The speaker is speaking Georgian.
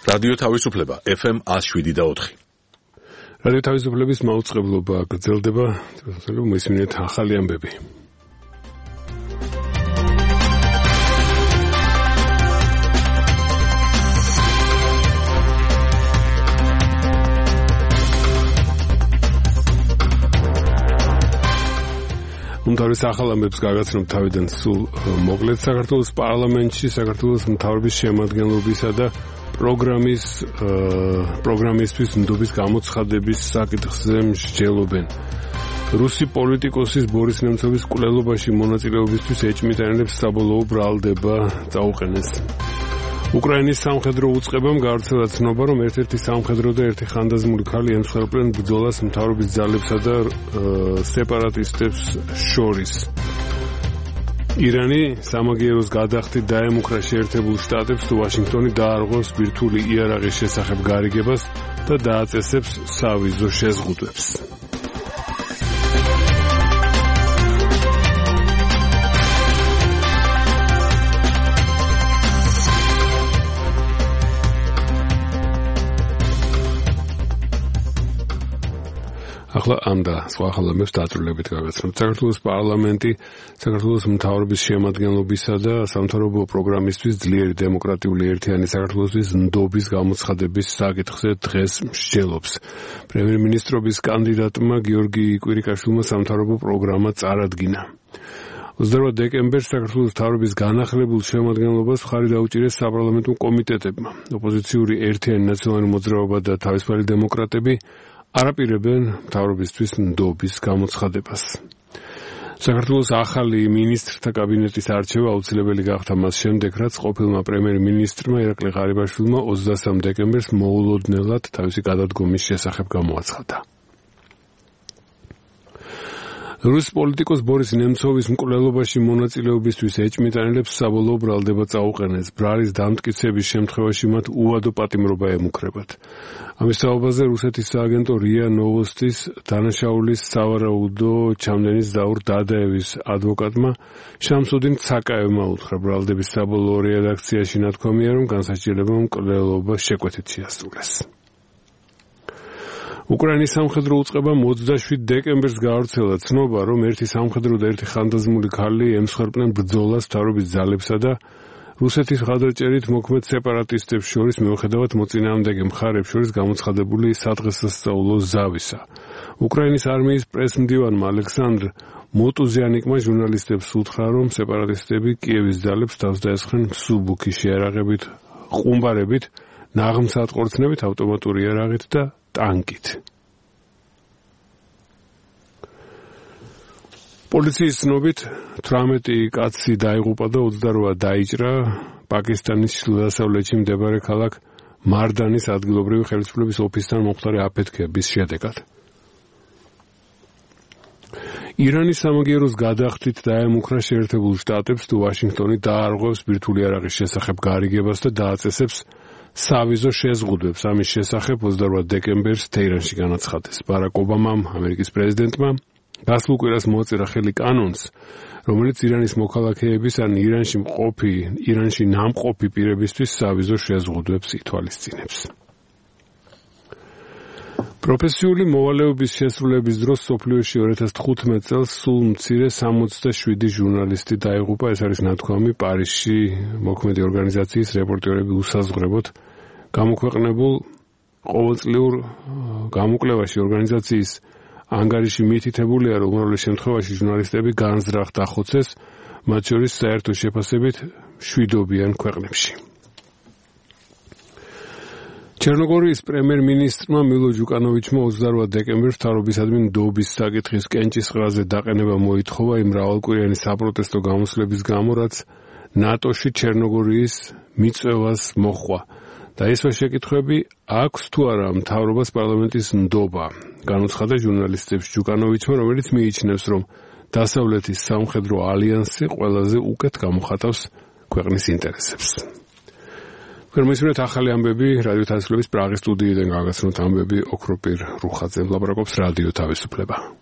რადიო თავისუფლება FM 107.4. რადიო თავისუფლების მაუწყებლობა გრძელდება, მისმინეთ ახალი ამბები. უმთავრეს ახალ ამბებს გაგაცნობ თავიდან სულ მოკლედ საქართველოს პარლამენტში საქართველოს მთავრობის შემადგენლობისა და პროგრამისთვის ნდობის გამოცხადების საკითხზე მსჯელობენ. რუსი პოლიტიკოსის ბორის ნემცოვის მკვლელობაში მონაწილეობისთვის ეჭვმიტანილებს საბოლოო ბრალდება წაუყენეს. უკრაინის სამხედრო უწყებამ გავრცელა ცნობა, რომ ერთ-ერთი სამხედრო და ერთი ხანდაზმული ქალი ემსხვერპლენ ბრძოლას მთავრობის ძალებსა და სეპარატისტებს შორის. ირანი სამაგიეროს გადახდით დაემუქრა შეერთებულ შტატებს თუ ვაშინგტონი დაარღვევს ბირთვული იარაღის შესახებ გარიგებას და დააწესებს სავიზო შეზღუდვებს. ახლა ამ და სხვა ახალამებს დაწვრილებით გაგაცნობთ. საქართველოს პარლამენტი საქართველოს მთავრობის შემადგენლობისა და სამთავრობო პროგრამისთვის ძლიერი დემოკრატიული ერთიანი საქართველოსთვის ნდობის გამოცხადების საკითხზე დღეს მსჯელობს. პრემიერ-მინისტრობის კანდიდატმა გიორგი კვირიკაშვილმა სამთავრობო პროგრამა წარადგინა. 28 დეკემბერს საქართველოს მთავრობის განახლებულ შემადგენლობას მხარი დაუჭირეს საპარლამენტო კომიტეტებმა. ოპოზიციური ერთიანი ნაციონალური მოძრაობა და თავისუფალი დემოკრატები არაპირებენ მთავრობისთვის ნდობის გამოცხადებას. საქართველოს ახალი მინისტრთა კაბინეტის არჩევა აუცილებელი გახდა მას შემდეგ, რაც ყოფილმა პრემიერ-მინისტრმა ირაკლი ღარიბაშვილმა 23 დეკემბერს მოულოდნელად თავისი გადადგომის შესახებ გამოაცხადა. რუს პოლიტიკოს ბორის ნემცოვის მკვლელობაში მონაწილეობისთვის ეჭვმიტანილებს საბოლოო ბრალდება წაუყენეს. ბრალის დამტკიცების შემთხვევაში მათ უვადო პატიმრობა ემუქრებათ. ამის თაობაზე რუსეთის სააგენტო რია ნოვოსტის დანაშაულის სავარაუდო ჩამდენის დაურ დადაევის ადვოკატმა შამსუდინ ცაკაევმა უთხრა. ბრალდების საბოლოო რედაქციაში ნათქვამია, რომ განსაჯილებამ მკვლელობა შეკვეთით შეასრულეს. უკრაინის სამხედრო უწყებამ 27 დეკემბერს გაავრცელა ცნობა, რომ ერთი სამხედრო და ერთი ხანდაზმული ქალი ემსხვერპლენ ბრძოლას მთავრობის ძალებსა და რუსეთის მხარდაჭერით მოქმედ სეპარატისტებს შორის მიუხედავად მოწინააღმდეგე მხარებს შორის გამოცხადებული სადღესასწაულო ზავისა. უკრაინის არმიის პრესმდივანმა ალექსანდრ მოტუზიანიკმა ჟურნალისტებს უთხრა, რომ სეპარატისტები კიევის ძალებს თავს დაესხნენ მსუბუქი შეარაღებით, ყუმბარებით, ნაღმსატყორცნებით, ავტომატური იარაღით და ტანკით. პოლიციის ცნობით 18 კაცი დაიღუპა და 28 დაიჭრა პაკისტანის ჩრდილო-დასავლეთში მდებარე ქალაქ მარდანის ადგილობრივი ხელისუფლების ოფისთან მომხდარი აფეთქების შედეგად. ირანის სამაგიეროს გადახდით დაემუქრა შეერთებულ შტატებს თუ ვაშინგტონი დაარღვევს ბირთვული იარაღის შესახებ გარიგებას და დააწესებს სავიზო შეზღუდვებს. ამის შესახებ 28 დეკემბერს თეირანში განაცხადეს. ბარაკ ობამამ, ამერიკის პრეზიდენტმა, გასულ კვირას მოაწერა ხელი კანონს, რომელიც ირანის მოქალაქეების ან ირანში ნამყოფი პირებისთვის სავიზო შეზღუდვებს ითვალისწინებს. პროფესიული მოვალეობის შესრულების დროს მსოფლიოში 2015 წელს სულ მცირე 67 ჟურნალისტი დაიღუპა. ეს არის ნათქვამი პარიზში მოქმედი ორგანიზაციის რეპორტერები უსაზღვრებოდ გამოქვეყნებულ ყოველწლიურ გამოკვლევაში. ორგანიზაციის ანგარიში მითითებულია, რომ უმრავლეს შემთხვევაში ჟურნალისტები განზრახ დახოცეს, მათ შორის საერთო შეფასებით 7-იან ქვეყნებში. ჩერნოგორიის პრემიერ-მინისტრმა მილო ჯუკანოვიჩმა 28 დეკემბერს მთავრობისადმი ნდობის საკითხის კენჭისყრაზე დაყენება მოითხოვა იმ მრავალკვირიანი საპროტესტო გამოსვლების გამო, რაც ნატოში ჩერნოგორიის მიწვევას მოჰყვა. და ესვა შეკითხვები აქვს თუ არა მთავრობას პარლამენტის ნდობა. განუცხადა ჟურნალისტებს ჯუკანოვიჩმა, რომელიც მიიჩნევს, რომ დასავლეთის სამხედრო ალიანსი ყველაზე უკეთ გამოხატავს ქვეყნის ინტერესებს. მისმენთ ახალი ამბები რადიო თავისუფლების პრაღის სტუდიიდან გაგაცნობთ ამბები ოქროპირ რუხაძემ ლაპარაკობს რადიო თავისუფლება.